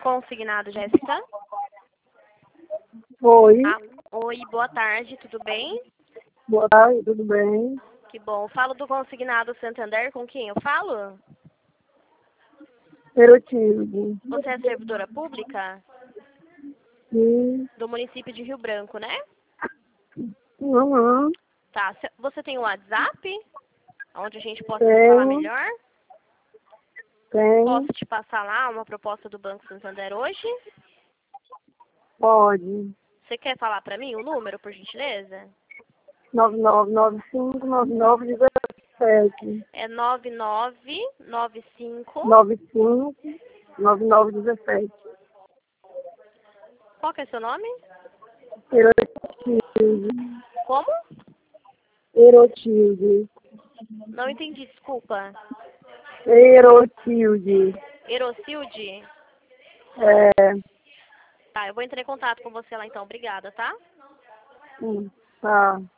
Consignado, Jéssica? Oi, Oi, boa tarde, tudo bem? boa tarde, tudo bem? Que bom. Falo do Consignado Santander, com quem eu falo? Erotismo. Você é servidora pública Sim. do município de Rio Branco, né? Uhum. Tá. Você tem um WhatsApp? Onde a gente possa se falar Tenho, melhor? tenho, Posso te passar lá uma proposta do Banco Santander hoje? pode. Você quer falar para mim o número, por gentileza? 9995-9917. É 9995. 95-9917. Qual que é seu nome? Erotilde. Como? Erotilde. Não entendi, desculpa. Erotilde. Erocilde? É, Tá, eu vou entrar em contato com você lá então. Obrigada, tá? tá.